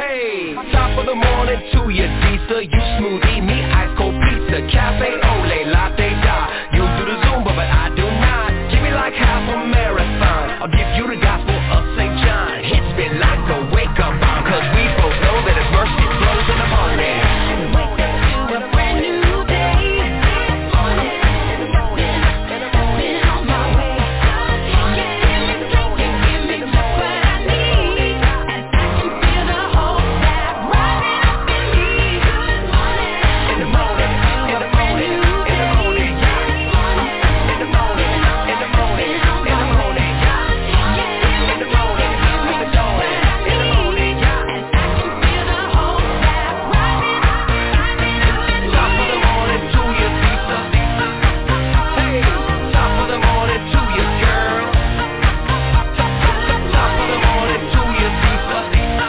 Hey, top of the morning to you, Disa. You smoothie, me ice cold pizza, cafe ole, latte da. You do the Zumba, but I do not. Give me like half a marathon. I'll give you the gospel of St. John. Hits me like a wake-up bomb, 'cause we both know that His mercy flows in the morning. Wake up to a brand new day. Been on my way. Give me just what I need, and I can feel the hope that rising up in me. Good morning. In the morning. In the morning. In the morning. In the morning. In the morning. In the morning. In the morning. In the dawn. In the morning. And I can feel the hope that rising up. Top of the morning to you, Lisa. Hey, top of the morning to you, girl. Top of the morning to you, Lisa.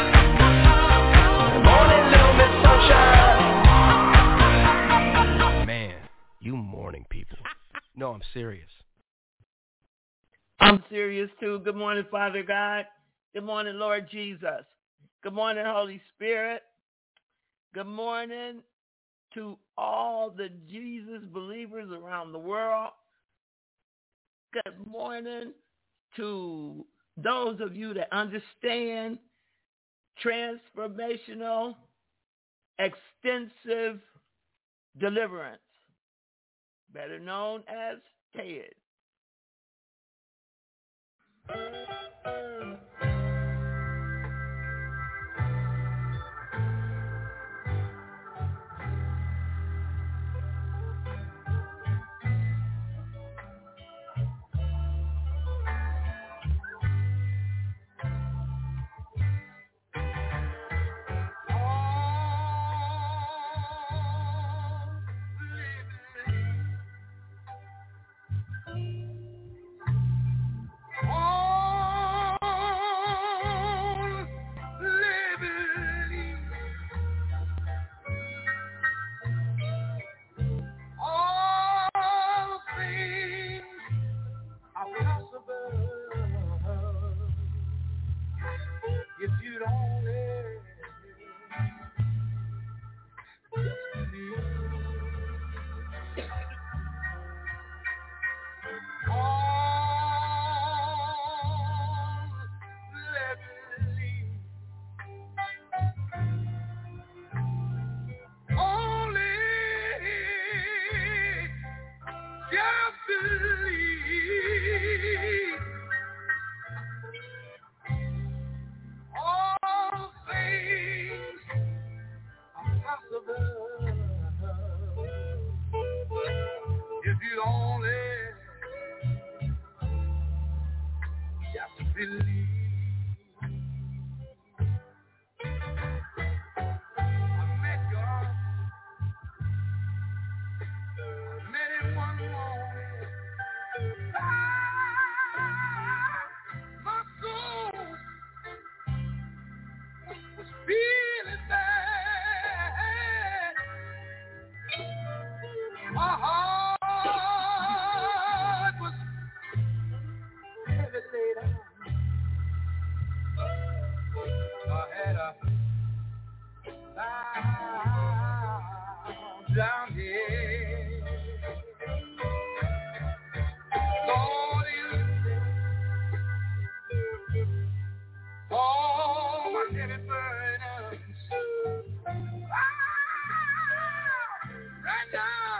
Morning, little Miss Sunshine. Man, you morning people. No, I'm serious. I'm serious too. Good morning, Father God. Good morning, Lord Jesus. Good morning, Holy Spirit. Good morning to all the Jesus believers around the world. Good morning to those of you that understand transformational, extensive deliverance, better known as TED. All things are possible if you'd only just believe. Let believe. Only just believe. All things are possible if you only just believe. I met God, met Him one morning. My soul was feeling bad. My heart was heavy laden. I had a lie down here. Lord, you all my heavy burdens right now.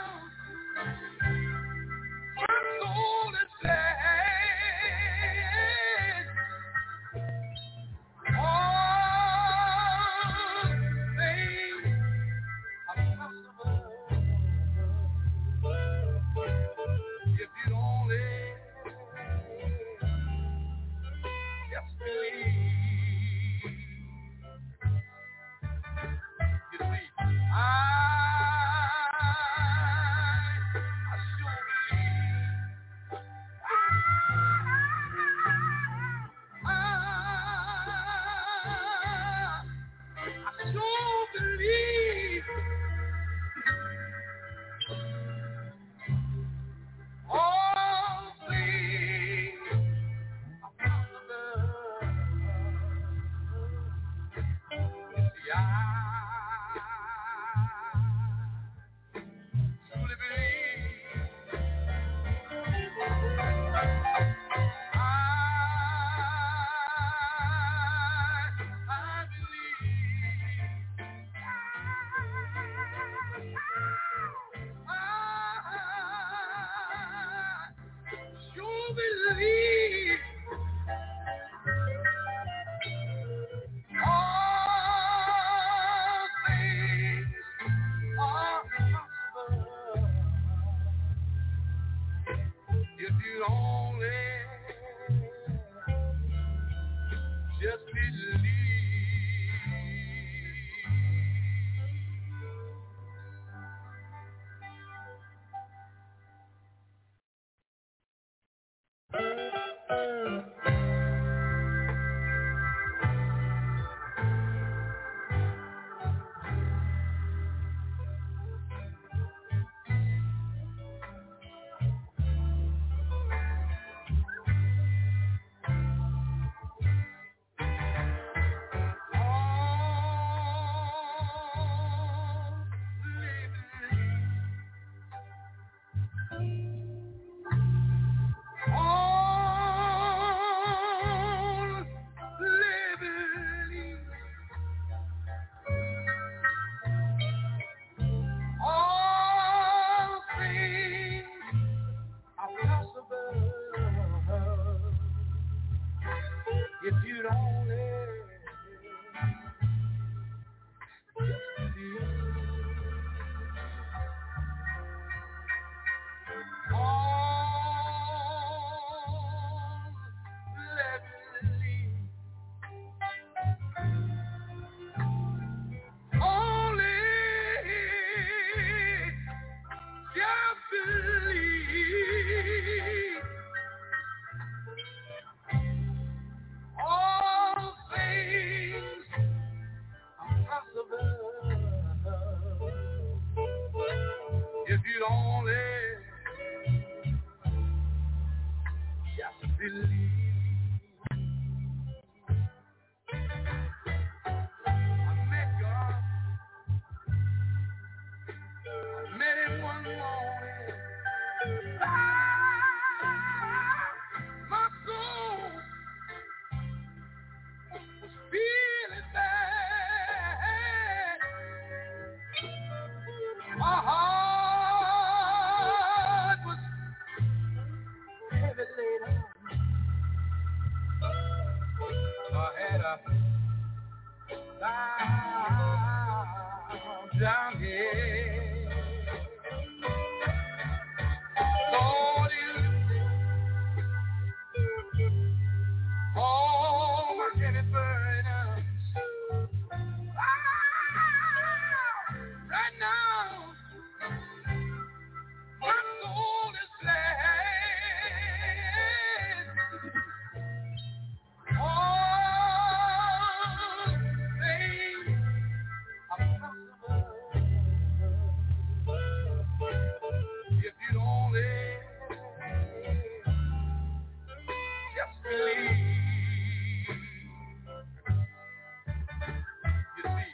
My soul is sad. All things are possible truly believe. I believe. I sure believe. All things are possible if you only just believe. All things are possible if you'd only just believe. If you'd only just believe. I met God. I met him one morning. My soul was feeling bad. My heart was heavy laden. I had a lie down here. Lord, all my heavy burdens. Right now, my soul is glad. All things are possible if you only just believe. You see,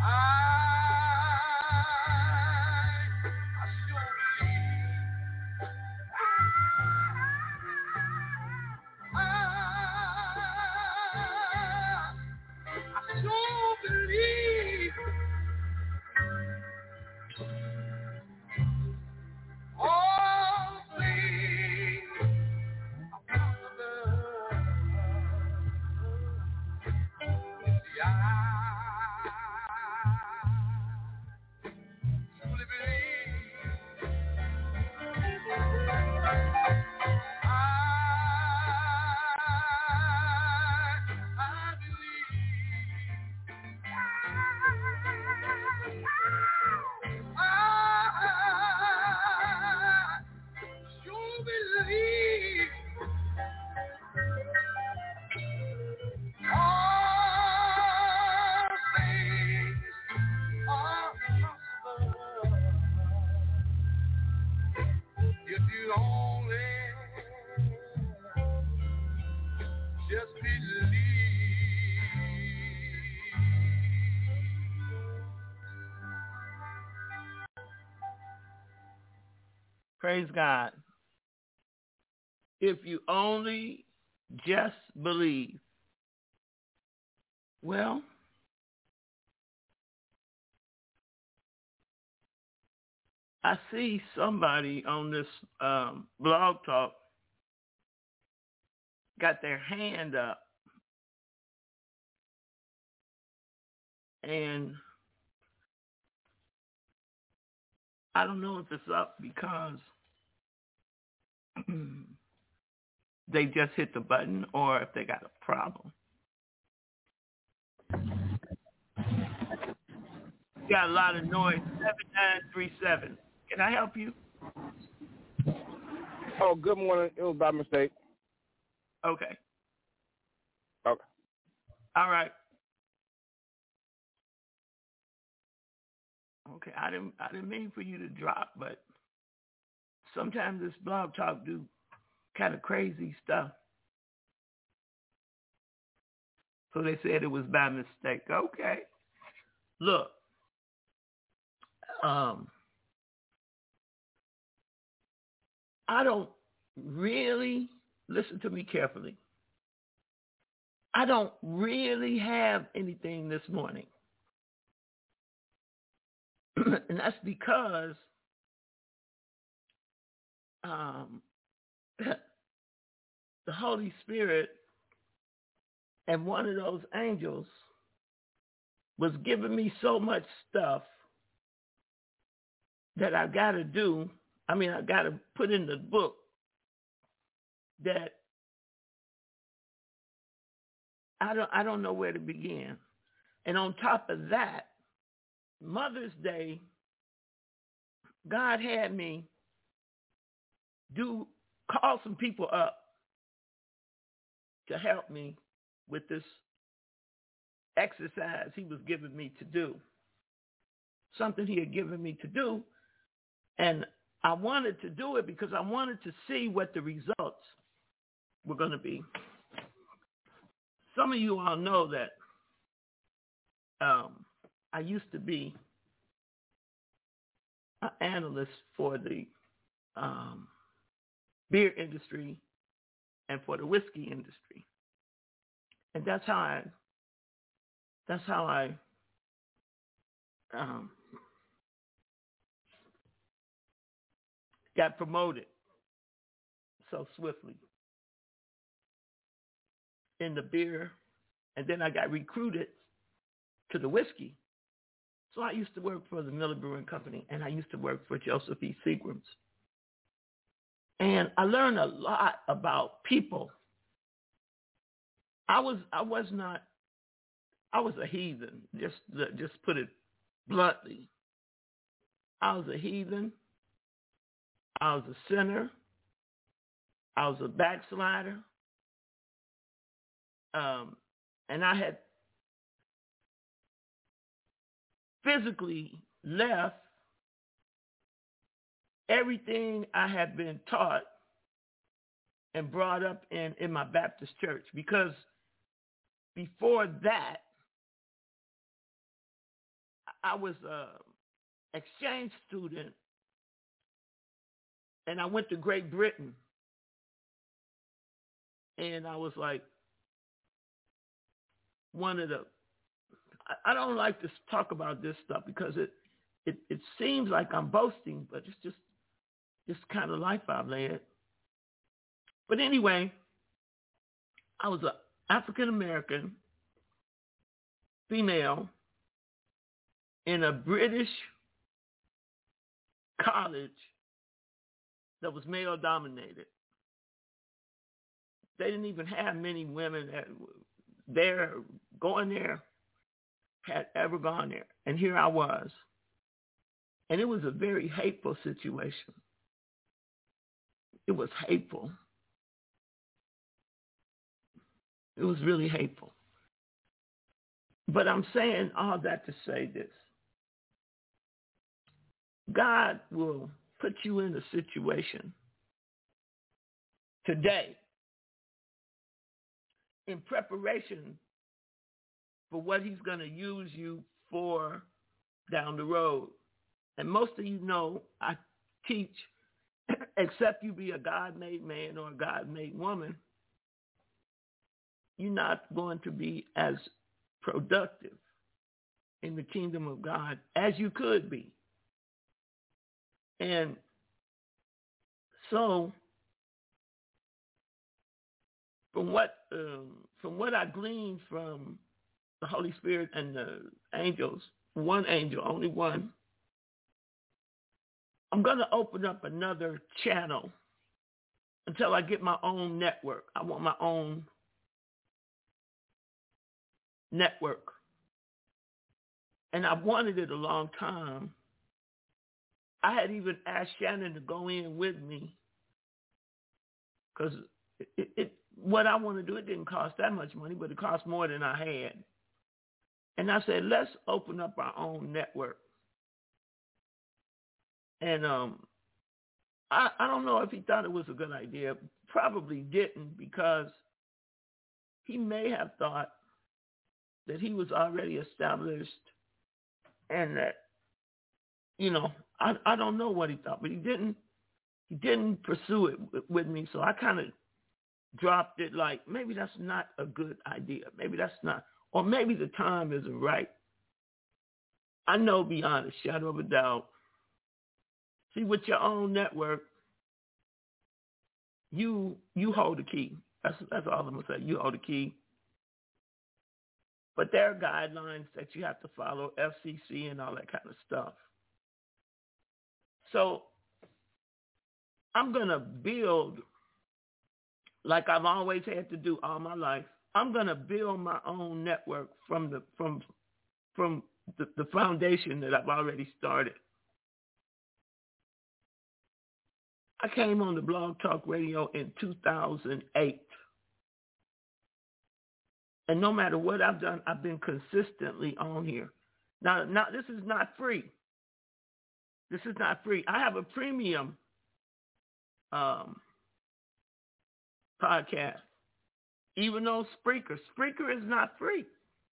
I sure believe. I sure believe. All things are possible. You see, Praise God. If you only just believe. Well, I see somebody on this blog talk got their hand up. And I don't know if it's up because they just hit the button or if they got a problem. Got a lot of noise. 7937. Can I help you? Oh, good morning. It was by mistake. Okay. Okay. All right. Okay. I didn't mean for you to drop, but sometimes this blog talk do kind of crazy stuff. So they said it was by mistake. Okay. Look. I don't really, listen to me carefully. I don't really have anything this morning. And that's because the Holy Spirit and one of those angels was giving me so much stuff that I got to do. I mean, I got to put in the book that I don't know where to begin. And on top of that, Mother's Day, God had me call some people up to help me with this exercise he was giving me to do. Something he had given me to do. And I wanted to do it because I wanted to see what the results were going to be. Some of you all know that I used to be an analyst for the beer industry and for the whiskey industry. And that's how I got promoted so swiftly in the beer, and then I got recruited to the whiskey. So I used to work for the Miller Brewing Company, and I used to work for Joseph E. Seagrams. And I learned a lot about people. I was a heathen, just put it bluntly. I was a heathen. I was a sinner. I was a backslider. And I had physically left everything I had been taught and brought up in my Baptist church, because before that, I was an exchange student, and I went to Great Britain, and I was like one of the, I don't like to talk about this stuff because it seems like I'm boasting, but it's just kind of life I've led. But anyway, I was an African-American female in a British college that was male-dominated. They didn't even have many women going there had ever gone there. And here I was. And it was a very hateful situation. It was hateful. It was really hateful. But I'm saying all that to say this. God will put you in a situation today in preparation for what he's going to use you for down the road. And most of you know I teach except you be a God-made man or a God-made woman, you're not going to be as productive in the kingdom of God as you could be. And so from what I gleaned from the Holy Spirit and the angels, one angel, only one, I'm going to open up another channel until I get my own network. I want my own network. And I've wanted it a long time. I had even asked Shannon to go in with me because what I want to do, it didn't cost that much money, but it cost more than I had. And I said, let's open up our own network. And I don't know if he thought it was a good idea. Probably didn't, because he may have thought that he was already established and that, you know, I don't know what he thought, but he didn't pursue it with me. So I kind of dropped it like, maybe that's not a good idea. Maybe that's not, or maybe the time isn't right. I know beyond a shadow of a doubt. See, with your own network, you hold the key. That's all I'm going to say. You hold the key. But there are guidelines that you have to follow, FCC and all that kind of stuff. So I'm going to build, like I've always had to do all my life, I'm going to build my own network from the foundation that I've already started. I came on the Blog Talk Radio in 2008. And no matter what I've done, I've been consistently on here. Now this is not free. This is not free. I have a premium podcast, even though Spreaker is not free.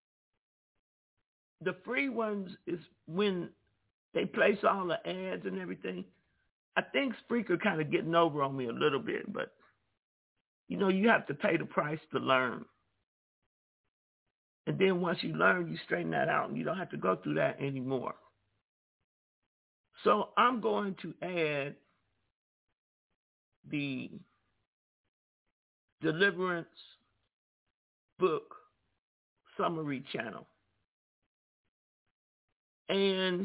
The free ones is when they place all the ads and everything. I think Spreaker kind of getting over on me a little bit, but, you know, you have to pay the price to learn. And then once you learn, you straighten that out, and you don't have to go through that anymore. So I'm going to add the Deliverance Book Summary channel. And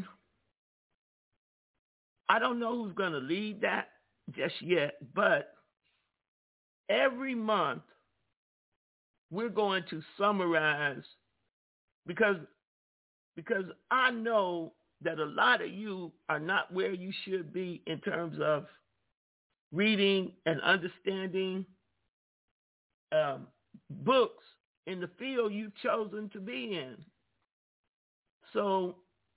I don't know who's going to lead that just yet, but every month we're going to summarize, because I know that a lot of you are not where you should be in terms of reading and understanding books in the field you've chosen to be in. So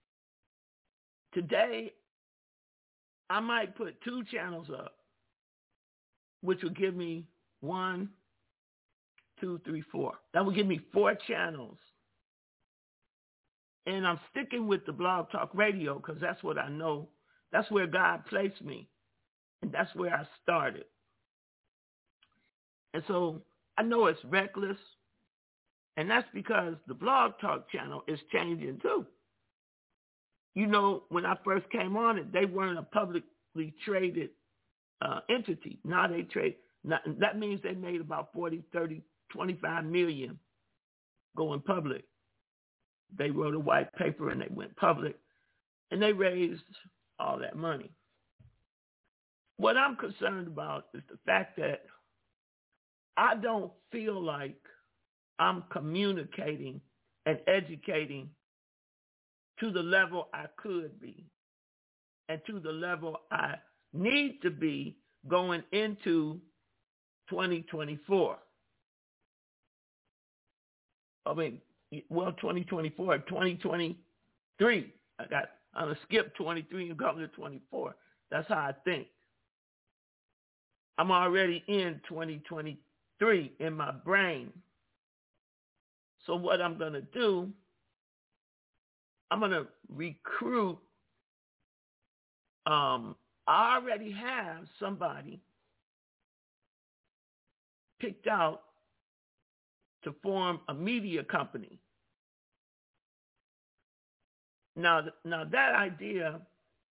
today, I might put 2 channels up, which will give me 1, 2, 3, 4. That will give me 4 channels. And I'm sticking with the Blog Talk Radio because that's what I know. That's where God placed me. And that's where I started. And so I know it's reckless. And that's because the Blog Talk channel is changing too. You know, when I first came on it, they weren't a publicly traded entity. Now they trade. That means they made about 40, 30, 25 million going public. They wrote a white paper and they went public, and they raised all that money. What I'm concerned about is the fact that I don't feel like I'm communicating and educating to the level I could be and to the level I need to be going into 2024. 2024, 2023. I'm going to skip 23 and go to 24. That's how I think. I'm already in 2023 in my brain. So what I'm going to do, I'm going to recruit I already have somebody picked out to form a media company. Now that idea,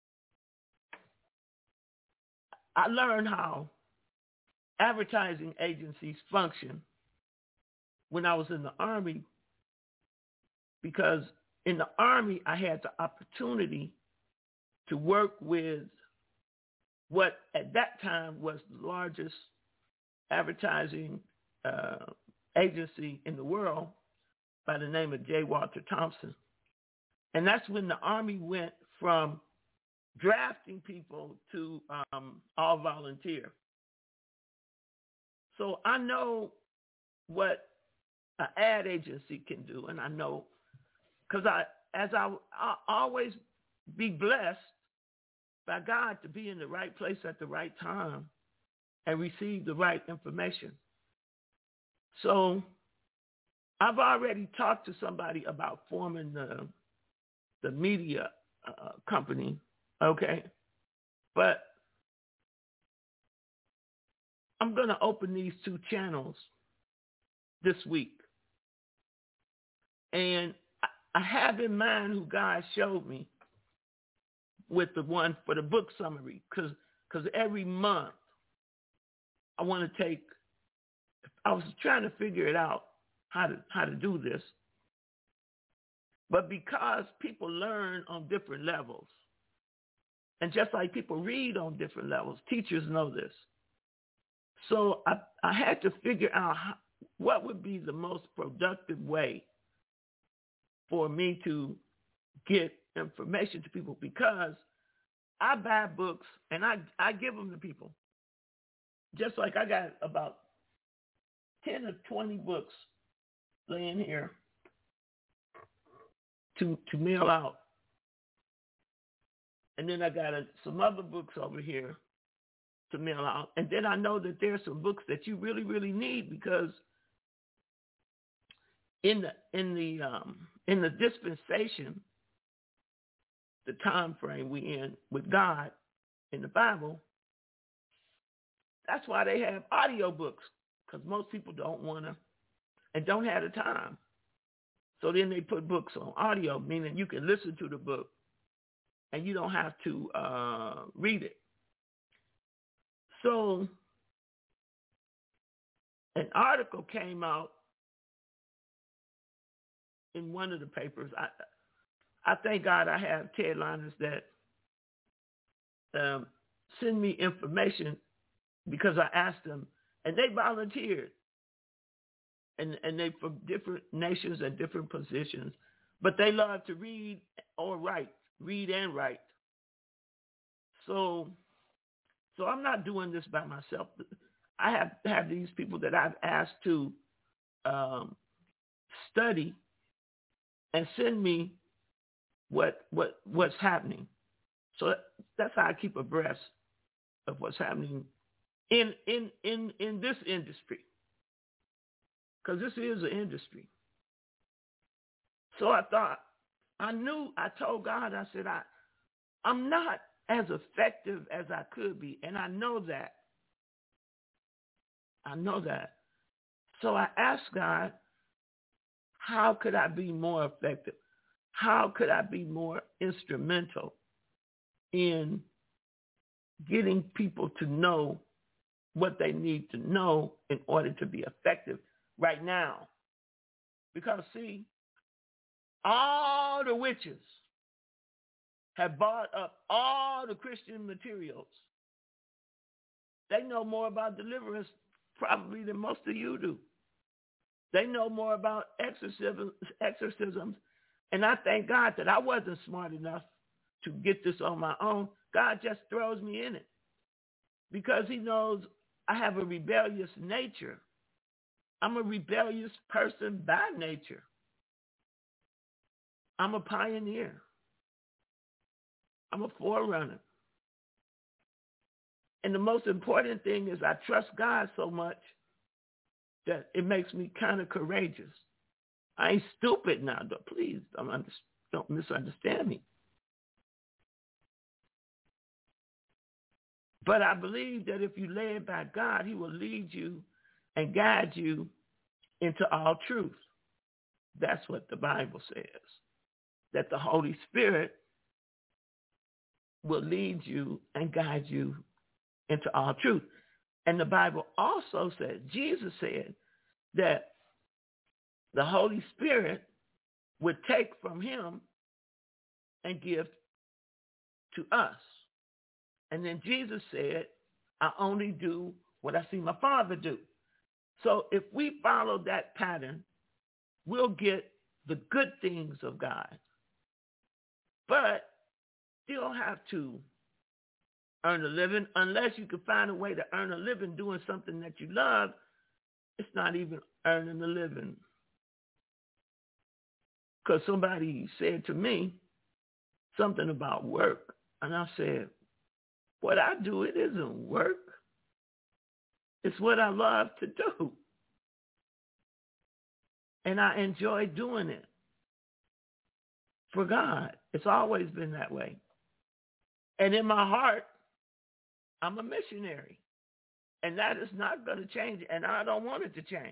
I learned how advertising agencies function when I was in the Army, because in the Army I had the opportunity to work with what at that time was the largest advertising agency in the world by the name of J. Walter Thompson. And that's when the Army went from drafting people to all volunteer. So I know what an ad agency can do, and I know because I always be blessed by God to be in the right place at the right time and receive the right information. So I've already talked to somebody about forming the media company, okay? But I'm going to open these 2 channels this week. And I have in mind who God showed me with the one for the book summary, because every month I want to take, I was trying to figure it out how to do this. But because people learn on different levels, and just like people read on different levels, teachers know this. So I had to figure out what would be the most productive way for me to get information to people, because I buy books and I give them to people. Just like I got about 10 or 20 books laying here to mail out. And then I got some other books over here to mail out. And then I know that there's some books that you really, really need, because in the dispensation, the time frame we in with God in the Bible, that's why they have audio books, because most people don't want to and don't have the time. So then they put books on audio, meaning you can listen to the book and you don't have to read it. So an article came out in one of the papers. I thank God I have Ted Liners that send me information, because I asked them, and they volunteered. And they from different nations and different positions, but they love to read or write, read and write. So I'm not doing this by myself. I have these people that I've asked to study and send me what's happening. So that's how I keep abreast of what's happening in this industry. Because this is an industry. So I told God, I said, I'm not as effective as I could be. And I know that. So I asked God, how could I be more effective? How could I be more instrumental in getting people to know what they need to know in order to be effective right now? Because, see, all the witches have bought up all the Christian materials. They know more about deliverance probably than most of you do. They know more about exorcisms. And I thank God that I wasn't smart enough to get this on my own. God just throws me in it because he knows I have a rebellious nature. I'm a rebellious person by nature. I'm a pioneer. I'm a forerunner. And the most important thing is I trust God so much that it makes me kind of courageous. I ain't stupid now, though. Please don't misunderstand me. But I believe that if you lay it by God, he will lead you and guide you into all truth. That's what the Bible says, that the Holy Spirit will lead you and guide you into all truth. And the Bible also said, Jesus said, that the Holy Spirit would take from him and give to us. And then Jesus said, I only do what I see my Father do. So if we follow that pattern, we'll get the good things of God, but still have to earn a living. Unless you can find a way to earn a living doing something that you love, it's not even earning a living. Because somebody said to me something about work, and I said, what I do, it isn't work. It's what I love to do. And I enjoy doing it for God. It's always been that way. And in my heart, I'm a missionary. And that is not going to change, and I don't want it to change.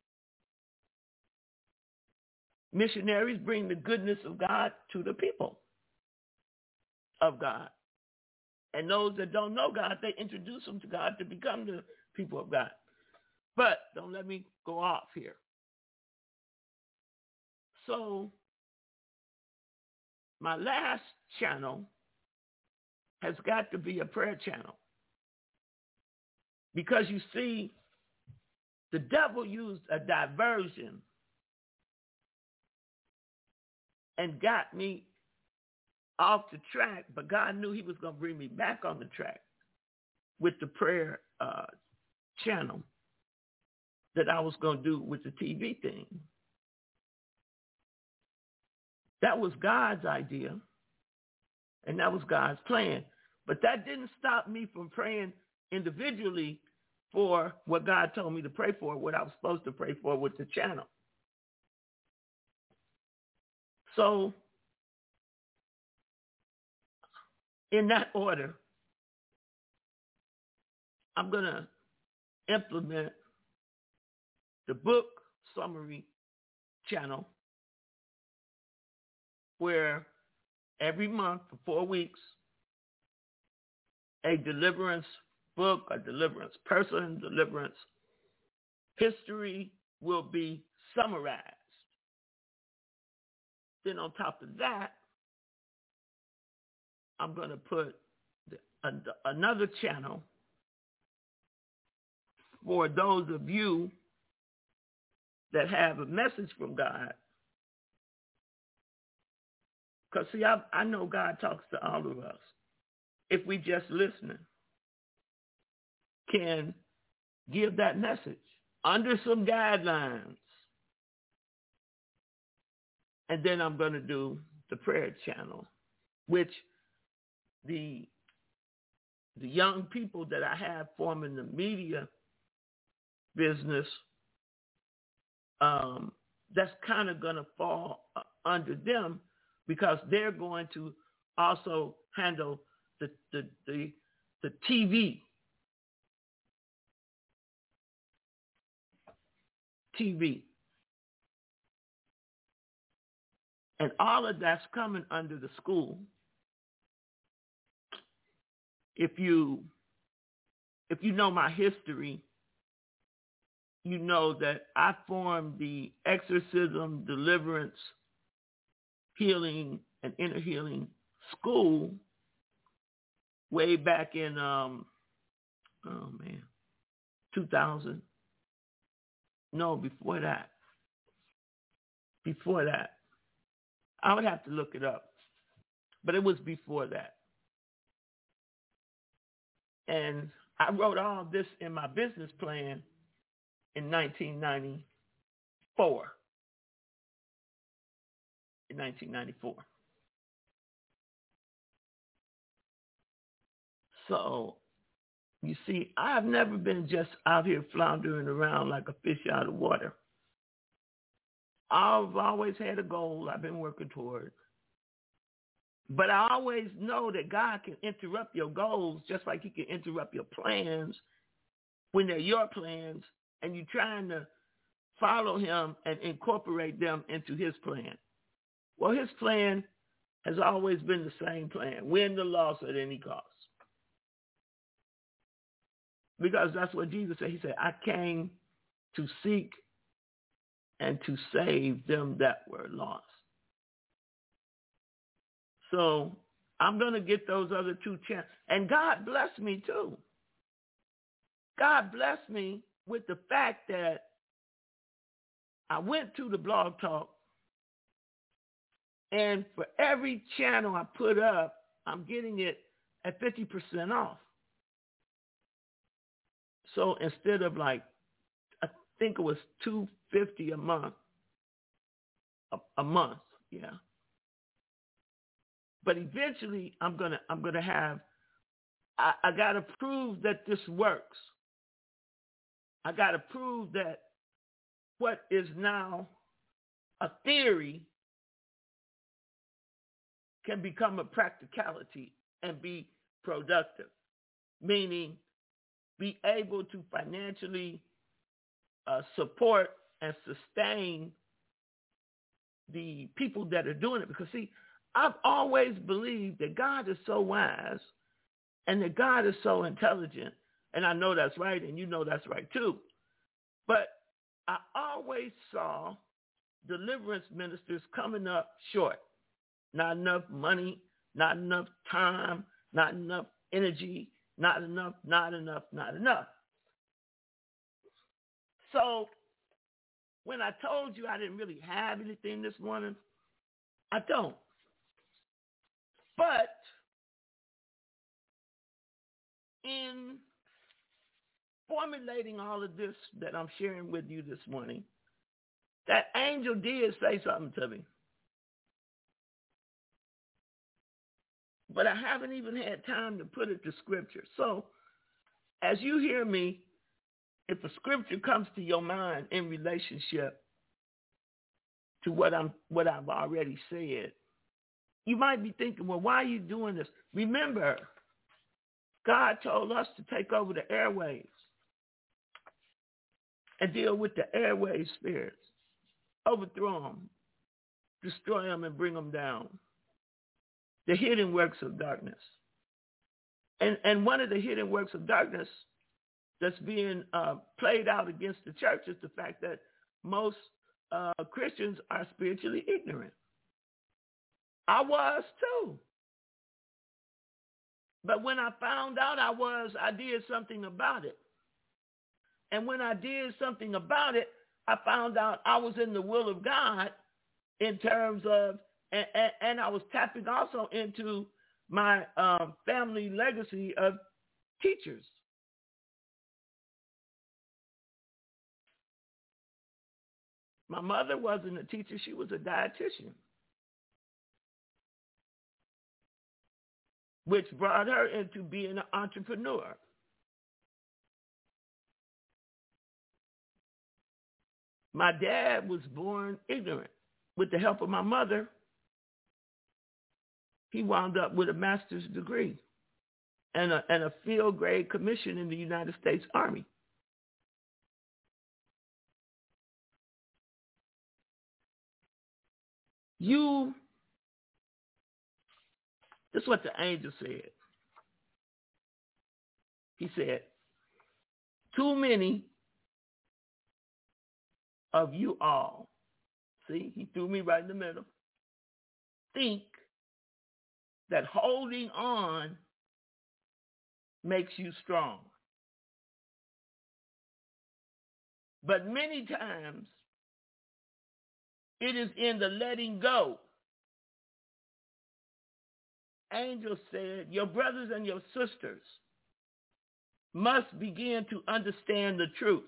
Missionaries bring the goodness of God to the people of God. And those that don't know God, they introduce them to God to become the people of God. But don't let me go off here. So my last channel has got to be a prayer channel. Because you see, the devil used a diversion and got me off the track, but God knew he was going to bring me back on the track with the prayer channel that I was going to do with the TV thing. That was God's idea, and that was God's plan. But that didn't stop me from praying individually for what God told me to pray for, what I was supposed to pray for with the channel. So, in that order, I'm going to implement the book summary channel, where every month for 4 weeks, a deliverance book, a deliverance person, deliverance history will be summarized. Then on top of that, I'm going to put another channel for those of you that have a message from God. Because, see, I know God talks to all of us. If we just listening, can give that message under some guidelines. And then I'm going to do the prayer channel, which the young people that I have forming the media business, that's kind of going to fall under them, because they're going to also handle the TV. And all of that's coming under the school. If you know my history, you know that I formed the exorcism, deliverance, healing, and inner healing school way back in 2000. No, before that. I would have to look it up, but it was before that. And I wrote all this in my business plan in 1994. So, you see, I've never been just out here floundering around like a fish out of water. I've always had a goal I've been working toward. But I always know that God can interrupt your goals just like he can interrupt your plans when they're your plans and you're trying to follow him and incorporate them into his plan. Well, his plan has always been the same plan: win the loss at any cost. Because that's what Jesus said. He said, I came to seek and to save them that were lost. So I'm going to get those other two chances. And God blessed me too. God blessed me with the fact that I went to the Blog Talk, and for every channel I put up, I'm getting it at 50% off. So instead of I think it was $250 a month, yeah. But eventually, I'm gonna have. I gotta prove that this works. I gotta prove that what is now a theory can become a practicality and be productive, meaning be able to financially support and sustain the people that are doing it. Because, see, I've always believed that God is so wise and that God is so intelligent, and I know that's right, and you know that's right too. But I always saw deliverance ministers coming up short. Not enough money, not enough time, not enough energy, not enough. So when I told you I didn't really have anything this morning, I don't. But in formulating all of this that I'm sharing with you this morning, that angel did say something to me. But I haven't even had time to put it to scripture. So as you hear me, if a scripture comes to your mind in relationship to what I've already said, you might be thinking, well, why are you doing this? Remember, God told us to take over the airwaves and deal with the airwave spirits, overthrow them, destroy them, and bring them down. The hidden works of darkness. And one of the hidden works of darkness that's being played out against the church is the fact that most Christians are spiritually ignorant. I was too. But when I found out I did something about it. And when I did something about it, I found out I was in the will of God in terms of, and I was tapping also into my family legacy of teachers. My mother wasn't a teacher. She was a dietitian, which brought her into being an entrepreneur. My dad was born ignorant. With the help of my mother, he wound up with a master's degree and a field grade commission in the United States Army. This is what the angel said. He said, too many of you all, see, he threw me right in the middle, think that holding on makes you strong. But many times, it is in the letting go. Angel said, your brothers and your sisters must begin to understand the truth.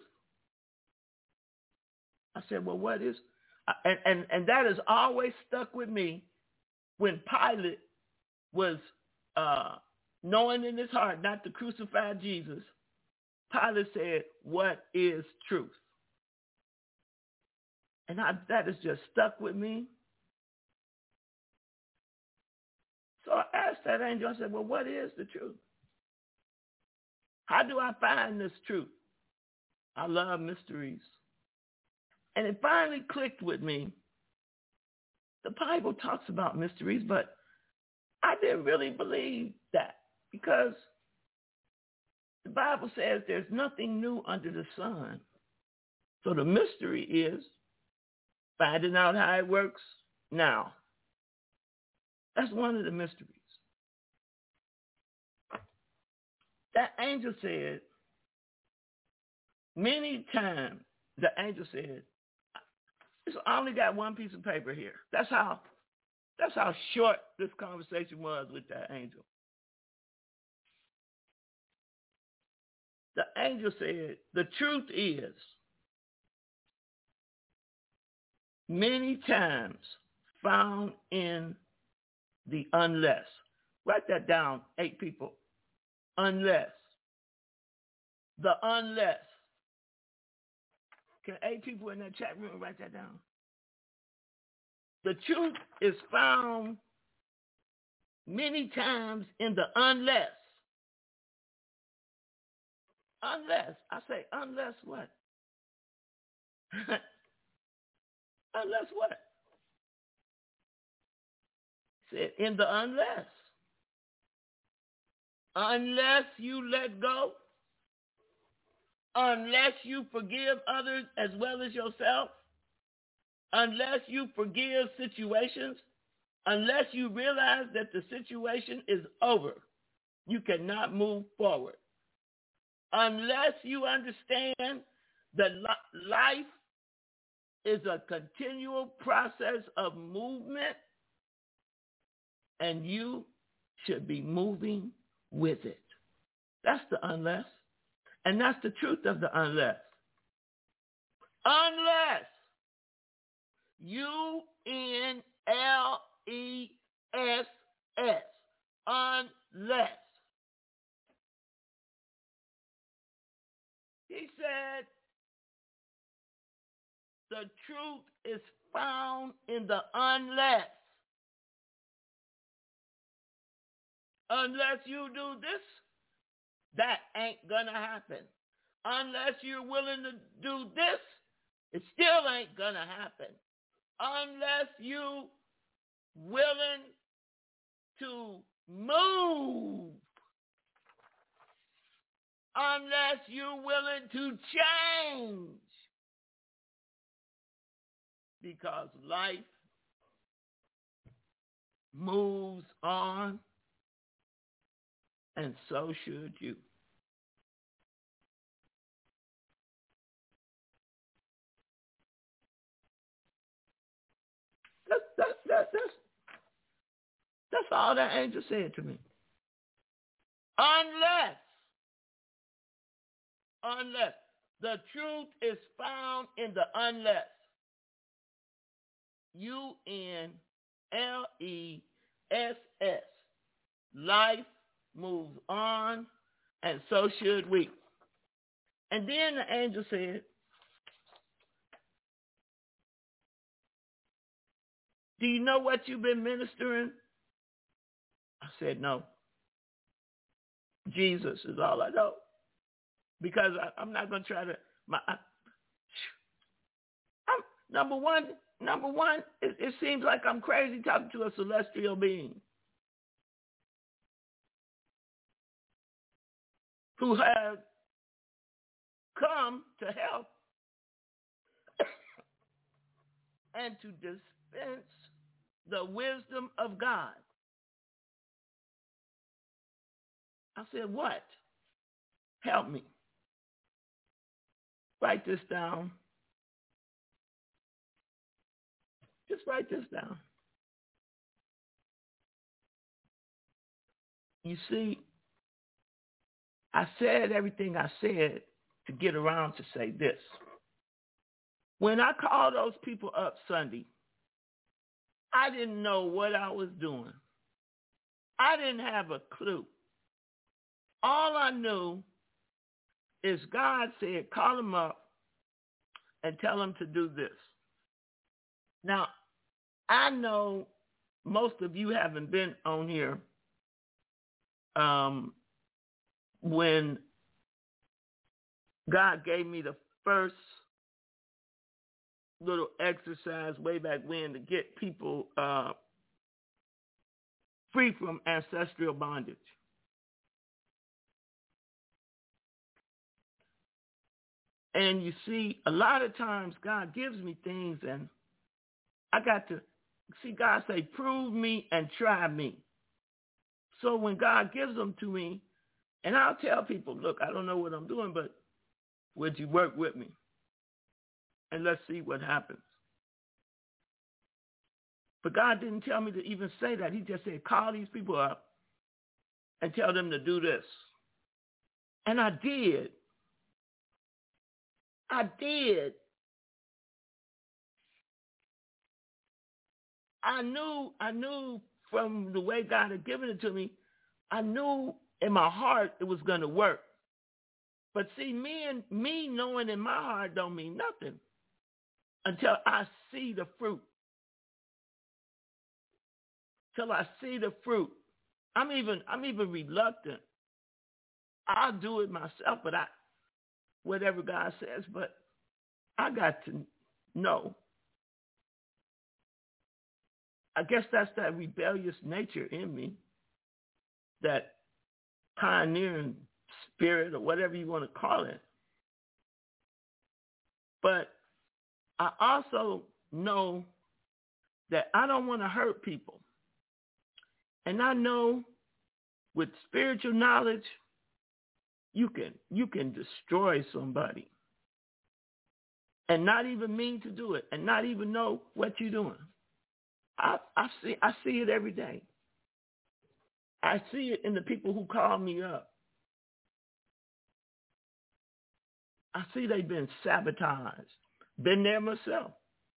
I said, well, what is, and that has always stuck with me when Pilate was knowing in his heart not to crucify Jesus. Pilate said, what is truth? And that has just stuck with me. So I asked that angel, I said, well, what is the truth? How do I find this truth? I love mysteries. And it finally clicked with me. The Bible talks about mysteries, but I didn't really believe that because the Bible says there's nothing new under the sun. So the mystery is finding out how it works now. That's one of the mysteries. That angel said, many times, the angel said, I only got one piece of paper here. That's how short this conversation was with that angel. The angel said, the truth is, many times found in the unless. Write that down, 8 people. Unless. The unless. Can 8 people in that chat room write that down? The truth is found many times in the unless. Unless. I say, unless what? Unless what? Said in the unless. Unless you let go. Unless you forgive others as well as yourself. Unless you forgive situations. Unless you realize that the situation is over. You cannot move forward. Unless you understand that life is a continual process of movement and you should be moving with it. That's the unless. And that's the truth of the unless. Unless. U-N-L-E-S-S. Unless. He said, the truth is found in the unless. Unless you do this, that ain't gonna happen. Unless you're willing to do this, it still ain't gonna happen. Unless you willing to move. Unless you're willing to change. Because life moves on, and so should you. That's all that angel said to me. Unless the truth is found in the unless. U-N-L-E-S-S. Life moves on, and so should we. And then the angel said, do you know what you've been ministering? I said, no. Jesus is all I know. Because I'm not going to try to... Number one, it seems like I'm crazy talking to a celestial being who has come to help and to dispense the wisdom of God. I said, what? Help me. Write this down. Just write this down. You see, I said everything I said to get around to say this. When I called those people up Sunday, I didn't know what I was doing. I didn't have a clue. All I knew is God said, call them up and tell them to do this. Now, I know most of you haven't been on here when God gave me the first little exercise way back when to get people free from ancestral bondage. And you see, a lot of times God gives me things and I got to see God say, prove me and try me. So when God gives them to me, and I'll tell people, look, I don't know what I'm doing, but would you work with me? And let's see what happens. But God didn't tell me to even say that. He just said, call these people up and tell them to do this. And I did. I knew from the way God had given it to me, I knew in my heart it was going to work. But see, me knowing in my heart don't mean nothing until I see the fruit. Till I see the fruit. I'm even reluctant. I'll do it myself, but whatever God says, but I got to know. I guess that's that rebellious nature in me, that pioneering spirit or whatever you want to call it. But I also know that I don't want to hurt people. And I know with spiritual knowledge, you can destroy somebody and not even mean to do it and not even know what you're doing. I see it every day. I see it in the people who call me up. I see they've been sabotaged. Been there myself.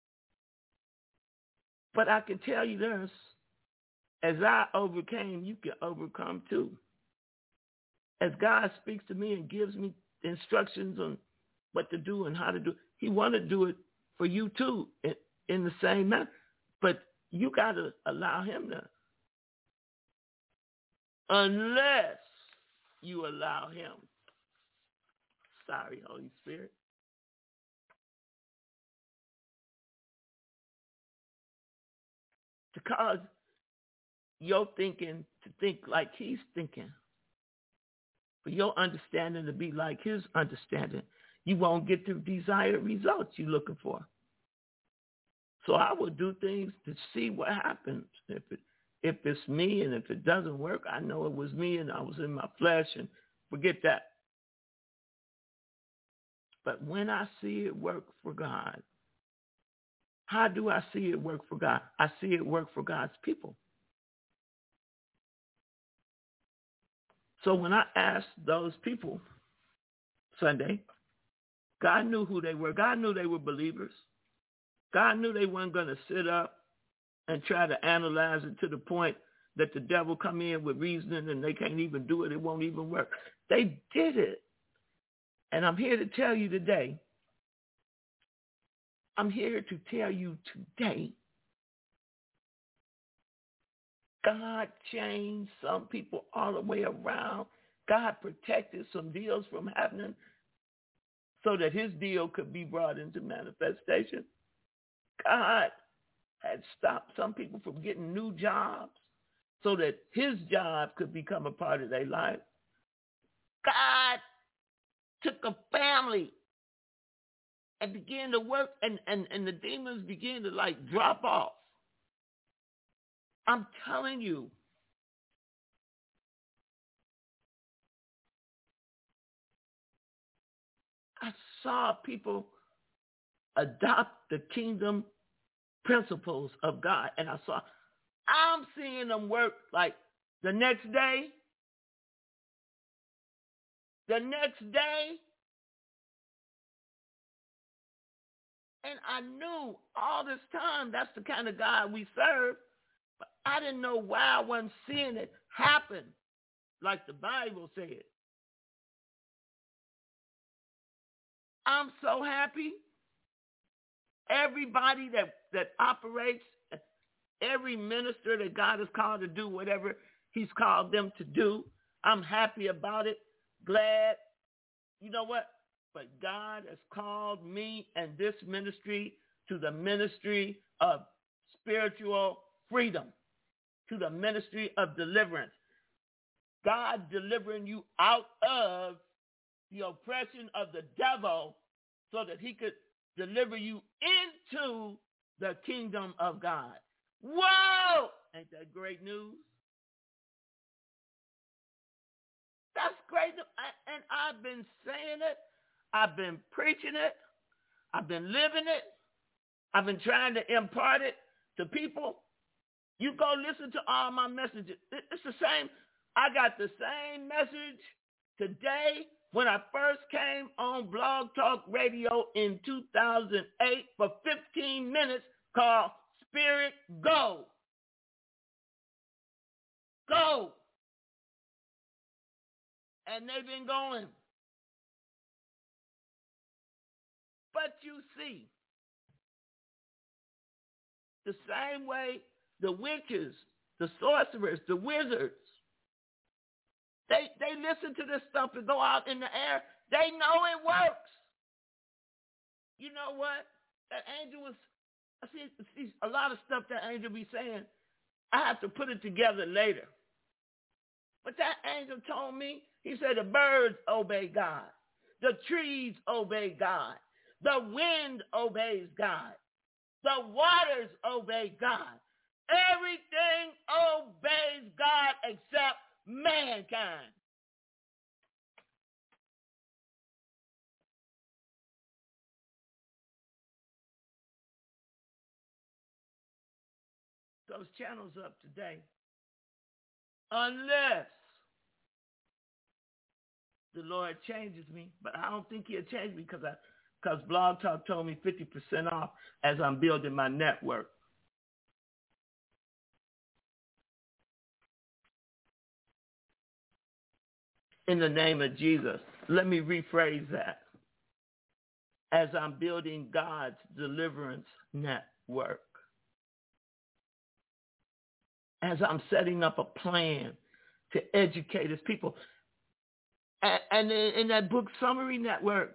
But I can tell you this, as I overcame, you can overcome too. As God speaks to me and gives me instructions on what to do and how to do it, he wants to do it for you too in the same manner. But you got to allow him to. Unless you allow him. Sorry, Holy Spirit. To cause your thinking to think like he's thinking. For your understanding to be like his understanding. You won't get the desired results you're looking for. So I will do things to see what happens. If it's me and if it doesn't work, I know it was me and I was in my flesh and forget that. But when I see it work for God, how do I see it work for God? I see it work for God's people. So when I asked those people Sunday, God knew who they were. God knew they were believers. God knew they weren't going to sit up and try to analyze it to the point that the devil come in with reasoning and they can't even do it. It won't even work. They did it. And I'm here to tell you today, God changed some people all the way around. God protected some deals from happening so that his deal could be brought into manifestation. God had stopped some people from getting new jobs so that his job could become a part of their life. God took a family and began to work, and the demons began to drop off. I'm telling you. I saw people adopt the kingdom principles of God, and I'm seeing them work the next day. And I knew all this time that's the kind of God we serve, but I didn't know why I wasn't seeing it happen like the Bible said. I'm so happy. Everybody that operates every minister that God has called to do whatever he's called them to do. I'm happy about it, glad. You know what? But God has called me and this ministry to the ministry of spiritual freedom, to the ministry of deliverance. God delivering you out of the oppression of the devil so that he could deliver you into the kingdom of God. Whoa! Ain't that great news? That's great. And I've been saying it. I've been preaching it. I've been living it. I've been trying to impart it to people. You go listen to all my messages. It's the same. I got the same message today when I first came on Blog Talk Radio in 2008 for 15 minutes called Spirit Go. Go. And they've been going. But you see, the same way the witches, the sorcerers, the wizards, they listen to this stuff and go out in the air. They know it works. You know what? That angel was, I see a lot of stuff that angel be saying. I have to put it together later. But that angel told me, he said the birds obey God. The trees obey God. The wind obeys God. The waters obey God. Everything obeys God except mankind. Those channels up today. Unless the Lord changes me, but I don't think he'll change me because Blog Talk told me 50% off as I'm building my network. In the name of Jesus, let me rephrase that. As I'm building God's deliverance network. As I'm setting up a plan to educate his people. And in that book summary network,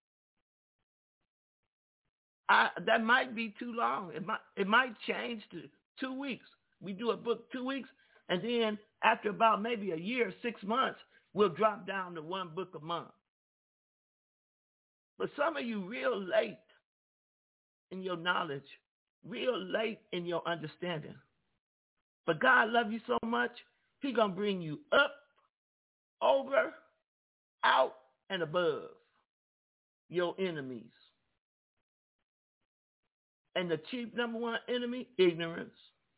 that might be too long. It might change to 2 weeks. We do a book 2 weeks, and then after about maybe a year, 6 months, we'll drop down to 1 book a month. But some of you real late in your knowledge, real late in your understanding. But God loves you so much, he's going to bring you up, over, out, and above your enemies. And the chief number one enemy, ignorance.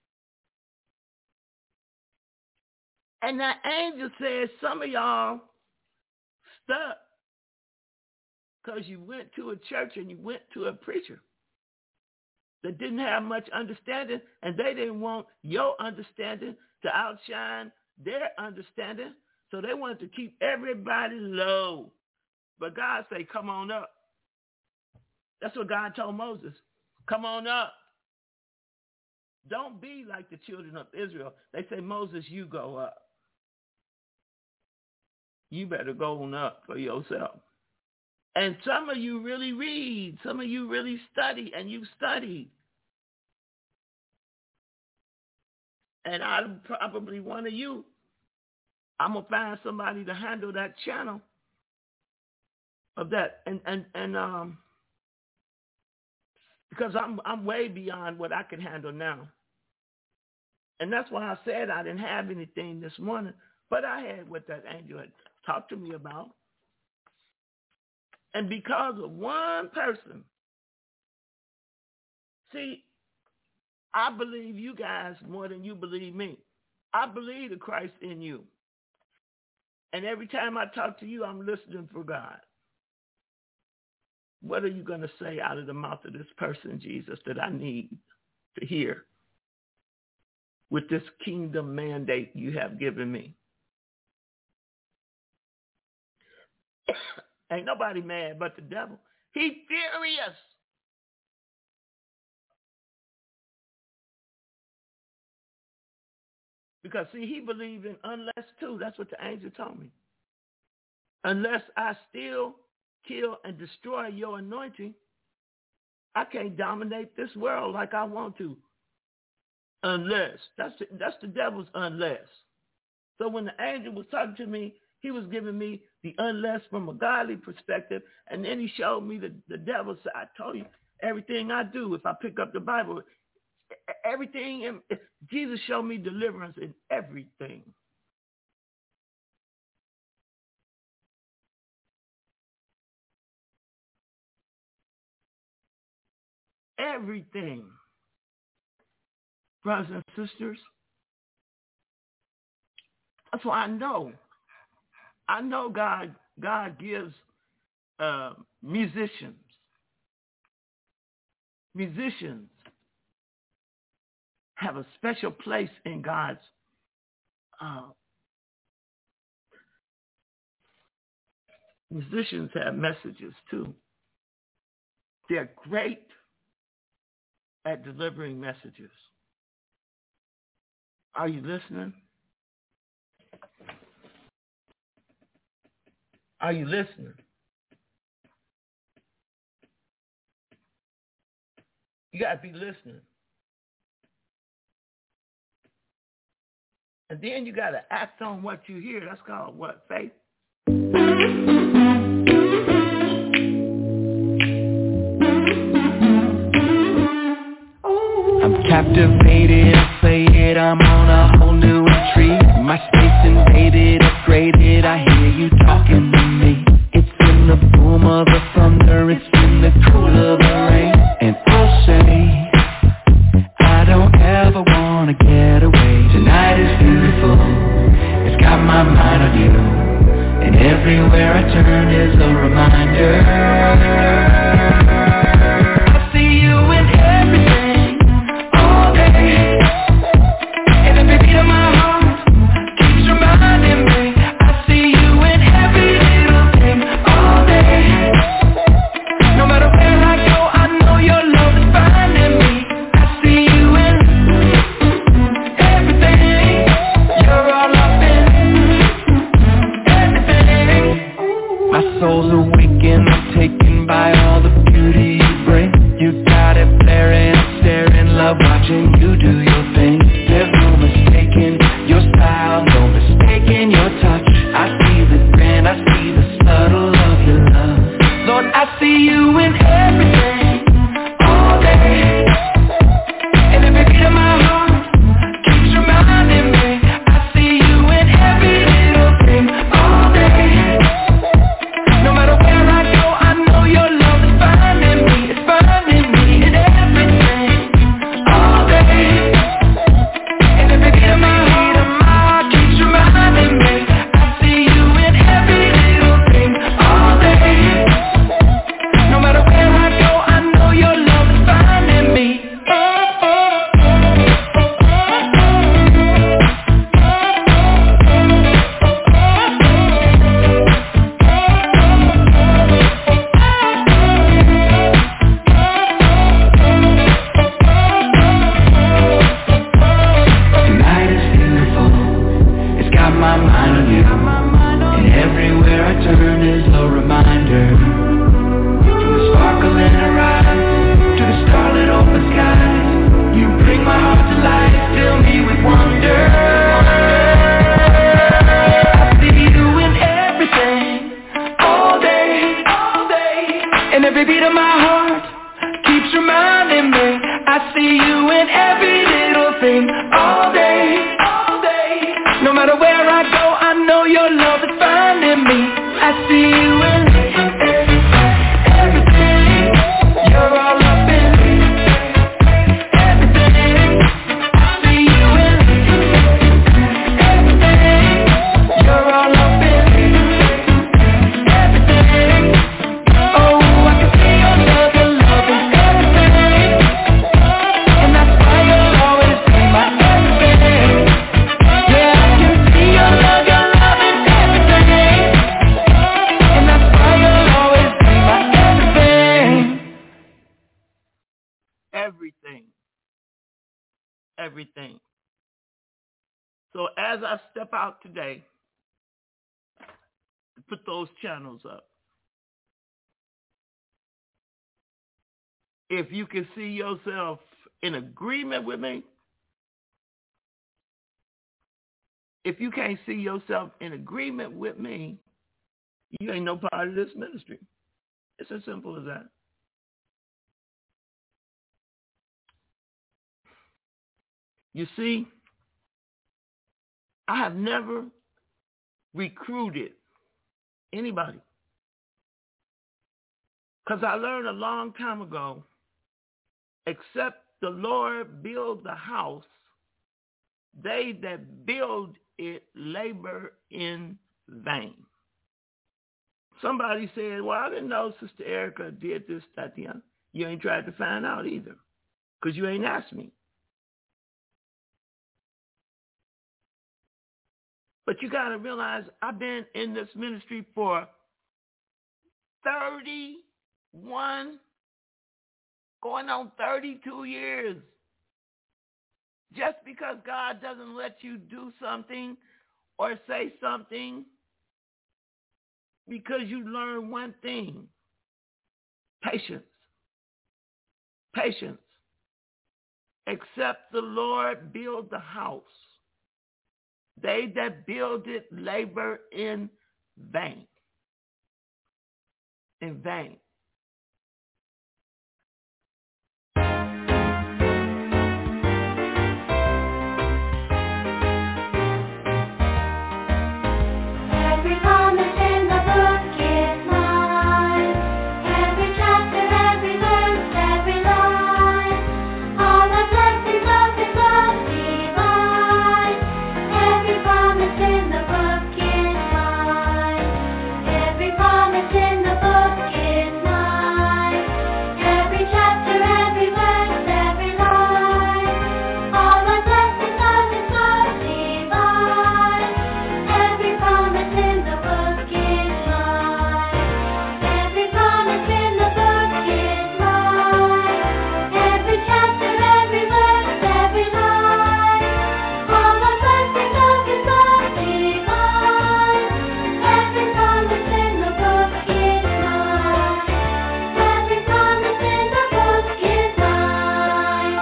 And that angel says some of y'all stuck because you went to a church and you went to a preacher that didn't have much understanding, and they didn't want your understanding to outshine their understanding, so they wanted to keep everybody low. But God said, come on up. That's what God told Moses. Come on up. Don't be like the children of Israel. They say, Moses, you go up. You better go on up for yourself. And some of you really read. Some of you really study, and you studied. And I'm probably one of you. I'm going to find somebody to handle that channel of that. And because I'm way beyond what I can handle now. And that's why I said I didn't have anything this morning, but I had what that angel had talked to me about. And because of one person, see, I believe you guys more than you believe me. I believe the Christ in you. And every time I talk to you, I'm listening for God. What are you going to say out of the mouth of this person, Jesus, that I need to hear with this kingdom mandate you have given me? Ain't nobody mad but the devil. He's furious. Because, see, he believed in unless too. That's what the angel told me. Unless I steal, kill, and destroy your anointing, I can't dominate this world like I want to. Unless. That's the devil's unless. So when the angel was talking to me, he was giving me the unless from a godly perspective, and then he showed me the devil. So I told you, everything I do, if I pick up the Bible, everything, Jesus showed me deliverance in everything. Everything. Brothers and sisters, that's why I know God gives musicians have a special place in God's musicians have messages too. They're great at delivering messages. Are you listening? Are you listening? You got to be listening. And then you got to act on what you hear. That's called what? Faith. I'm captivated, I say it, I'm on a whole new retreat. My space invaded, upgraded, I hear you talking to me. It's in the boom of the thunder, it's in the cool of the rain. And I'll say, I don't ever wanna get away. Tonight is beautiful, it's got my mind on you. And everywhere I turn is a reminder. So as I step out today, put those channels up. If you can see yourself in agreement with me, if you can't see yourself in agreement with me, you ain't no part of this ministry. It's as simple as that. You see, I have never recruited anybody. Because I learned a long time ago, except the Lord build the house, they that build it labor in vain. Somebody said, well, I didn't know Sister Erica did this, that, the other. You ain't tried to find out either, because you ain't asked me. But you got to realize I've been in this ministry for 31, going on 32 years. Just because God doesn't let you do something or say something, because you learn one thing: patience. Patience. Except the Lord build the house, they that build it labor in vain. In vain. Every promise in the book is mine. Every chapter, every verse, every line. All the blessings of His love divine. Every promise in the book is mine. Every promise in the book is mine. Every chapter, every verse, every line. All the blessings of His love divine. Every promise in the book is mine. Every promise in the book is mine. Every chapter, every verse, every line. All the blessings of His love divine. Every promise in the book is mine. Every promise in the book is mine.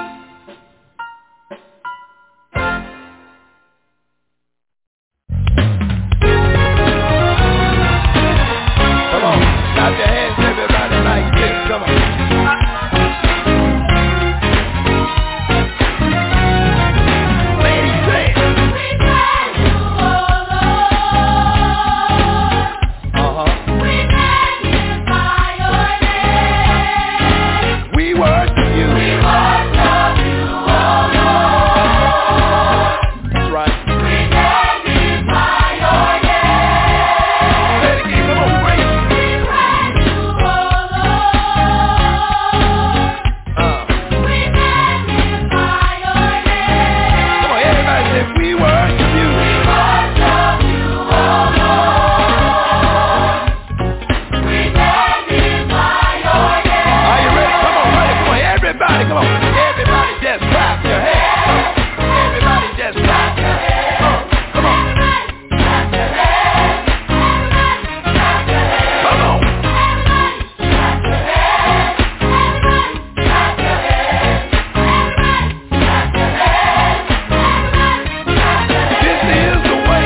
Come on, clap your hands, everybody, like this. Come on. Ladies, say it. We thank you, O Lord. Uh-huh. We magnify your name. We worship you. We worship you, O Lord. That's right. We magnify your name. Say it again. Come on, praise. We praise you, O Lord. We magnify your name. Come on, everybody say, we worship you. We worship you, O Lord. We magnify your name. Are you ready? Come on, ready. Come on, everybody. Come on. Everybody just clap your hands. Everybody just clap your hands. Come on. Come on. This is the way.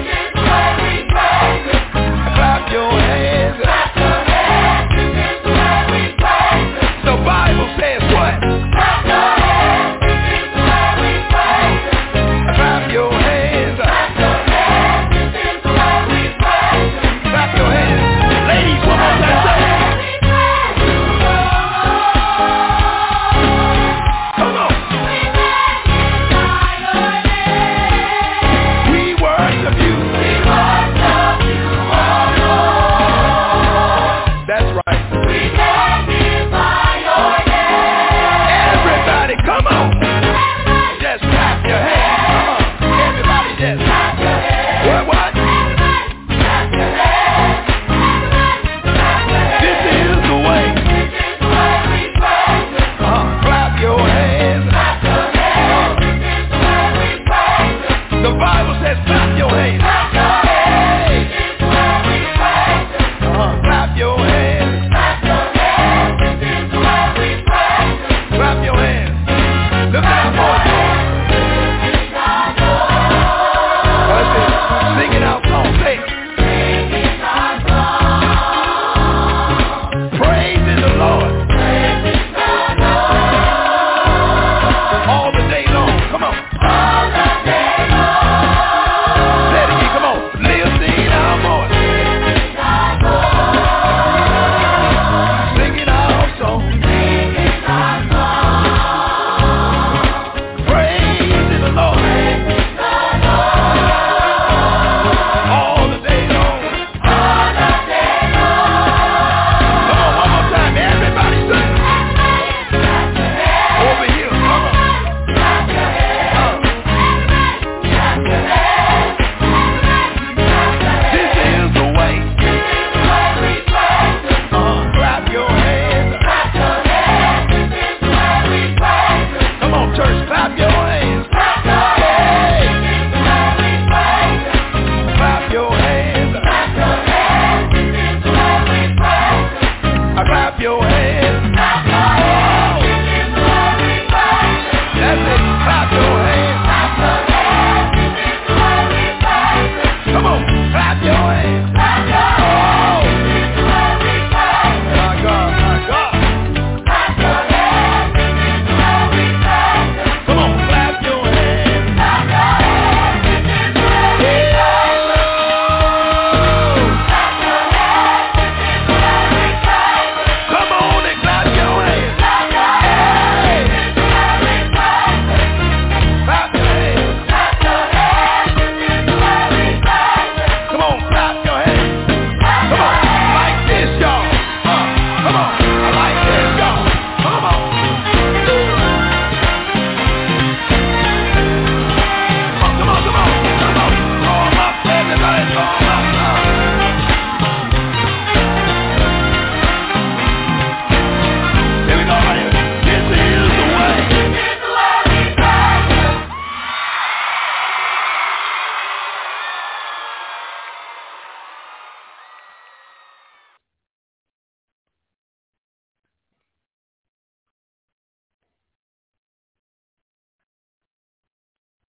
Clap your hands. The Bible says what? Clap your hands. Clap your hands. Ladies, one more time. Say it. Come on. We worship you. That's right. Everybody, come on. Just clap your hands. Come on. Everybody just clap your hands. What? This is the way. Clap your hands. The Bible your hands.